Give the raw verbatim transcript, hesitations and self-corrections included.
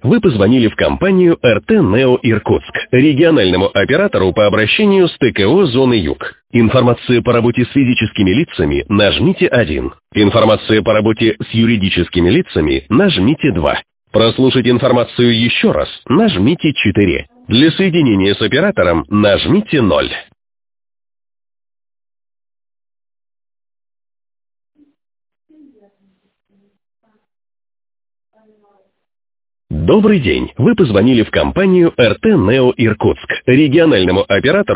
Вы позвонили в компанию эр тэ «Нео Иркутск», региональному оператору по обращению с тэ ка о зоны Юг. Информация по работе с физическими лицами – нажмите один. Информация по работе с юридическими лицами – нажмите два. Прослушать информацию еще раз – нажмите четыре. Для соединения с оператором нажмите ноль. Добрый день. Вы позвонили в компанию эр тэ «Нео Иркутск», региональному оператору